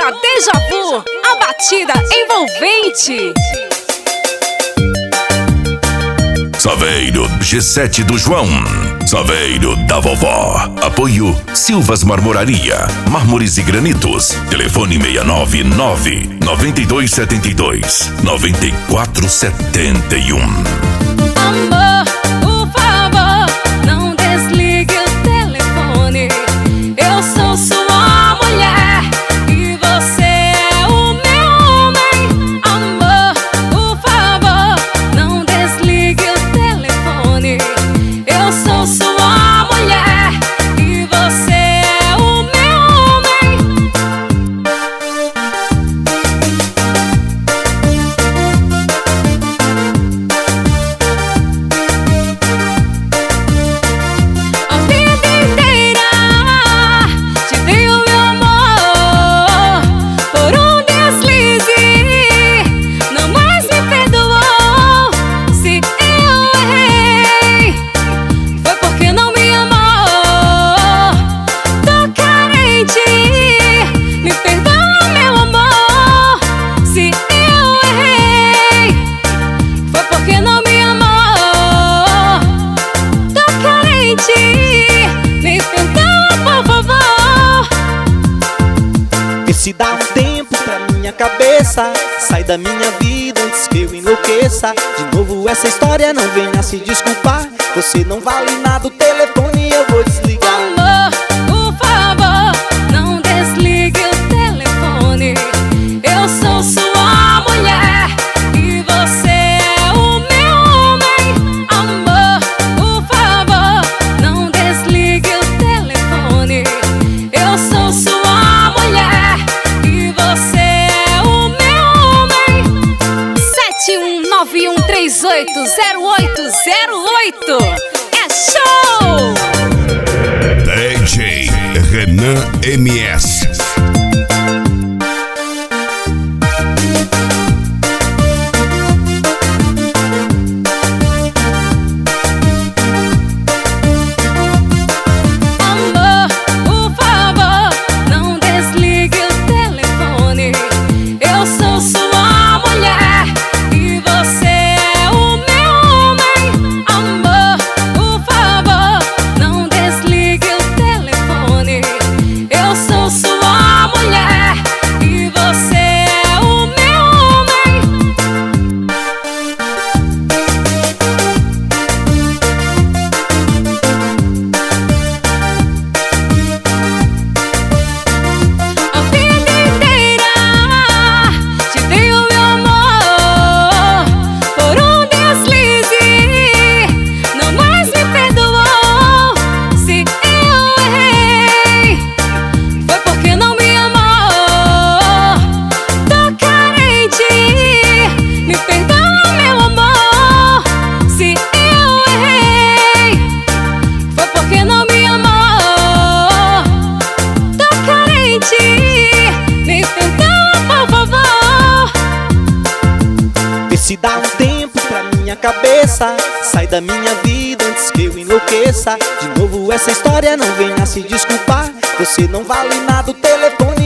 Banda Deja Vu, a batida envolvente. Saveiro G7 do João, Saveiro da Vovó. Apoio Silvas Marmoraria, Mármores e Granitos. Telefone 699-9272-9471. Amor, por favor, não desligue o telefone. Eu sou sua mulher e você é o meu homem. Amor, por favor, não desligue o telefone. Eu sou sua mulher e você é o meu homem. A vida inteira te dei o meu amor. Por um deslize, não mais me perdoou. Se eu errei, foi porque não me amou. Tô carente, me perdoa, meu amor. Se eu errei, foi porque não me amou. Tô carente, me perdoa, por favor. Vê se dá um tempo pra minha cabeça. Sai da minha vida antes que eu enlouqueça. De novo essa história, não venha se desculpar. Você não vale nada, o telefone eu vou desligar. Amor, por favor, não desligue o telefone. Eu sou sua mulher e você é o meu homem. Amor, por favor, não desligue o telefone. Eu sou sua mulher e você é o meu homem. 7191380808. É show! DJ Renan MS. Amor, por favor, não desligue o telefone. Eu sou sua mulher e você é o meu homem. Amor, por favor, não desligue o telefone. Eu sou sua mulher e você é o meu homem. A vida inteira te dei o meu amor. Por um deslize, não mais me perdoou. Se eu errei, foi porque não me amou. Tô carente, me perdoa, meu amor. Se eu errei, foi porque não me amou. Tô carente, me perdoa, por favor. Vê se dá um tempo pra minha cabeça. Sai da minha vida antes que eu enlouqueça. De novo essa história, não venha se desculpar. Você não vale nada, o telefone